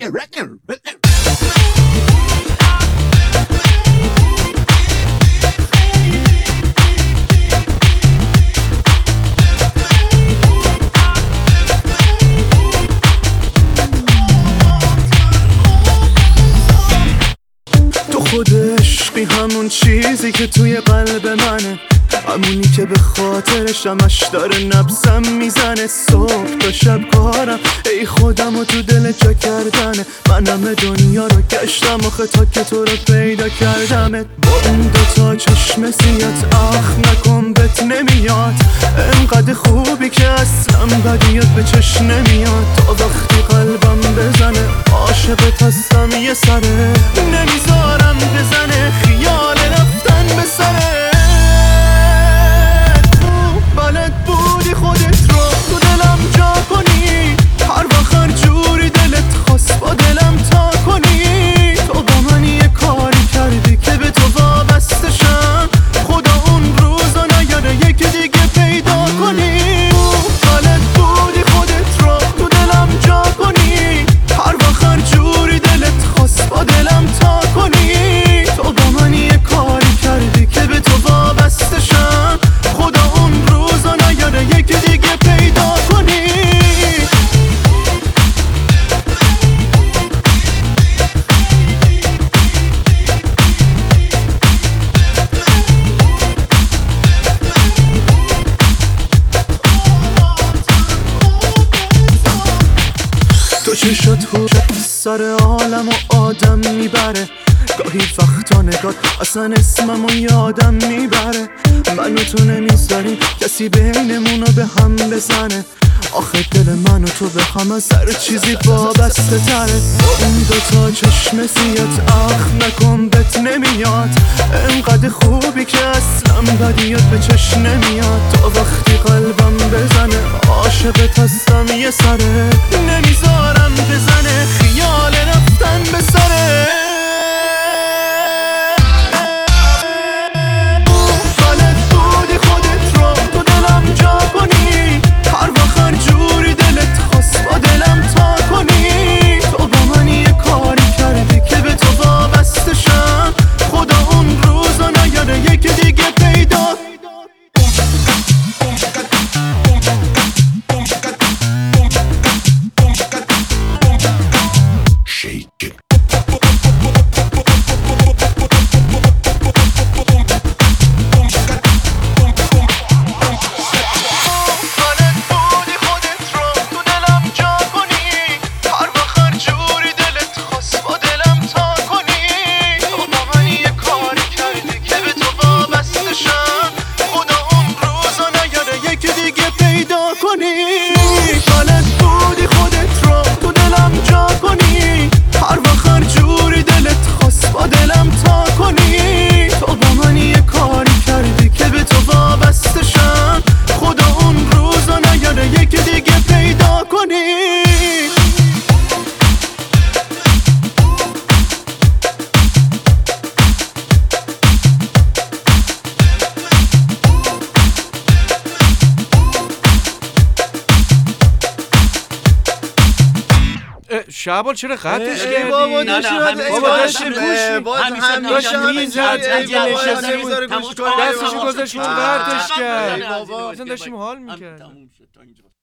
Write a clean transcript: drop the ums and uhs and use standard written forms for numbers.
خود عشقی همون چیزی که توی قلب منه، همونی که به خاطرش همش داره نبضم میزنه. صبح تا شب کارم ای خودم و تو دل جا کردنه. من همه دنیا رو گشتم آخه تا که تو رو پیدا کردمت. با اون دوتا چشم سیات آخ نکن بهت نمیاد، انقدر خوبی که اصلا بدیات به چشم نمیاد. تا وقتی قلبم بزنه عاشقت هستم یه سره، نمیذارم بزنه خیال رفتن به سره. بلد بودی خودت رو تو دلم جا کنی، هر وقت هر جوری دلت خواست با دلم تا کنی. تو با من یه کاری کردی که به تو وابسته شم، خدا اون روزا نیاره یکی دیگه پیدا کنی. بلد بودی خودت رو تو دلم جا کنی، هر وقت هر جوری دلت خواست با دلم تا کنی. تو با من یه کاری کردی که به تو وابسته شم، خدا اون روزا نیاره یکی دیگه پیدا کنی. تو چشات هو سر عالم و آدم میبره، گاهی وقتا نگات اصلا اسممو یادم میبره. من و تو نمیذاریم کسی بینمونو به هم بزنه، آخه دل من و تو به هم از هر چیزی وابسته تره. اون دوتا چشم سیات آخ نکن بهت نمیاد، انقدر خوبی که اصلا بدیات به چشم نمیاد. تا وقتی قلبم بزنه عاشقت هستم یه سره، نمیذارم بزنه خیال رفتن به سره. شعبان چرا قطعش کردی؟ بابا داشتیم میزد دستشو گذاشت اون قطعش کرد. اصلا داشتیم حال میکرد.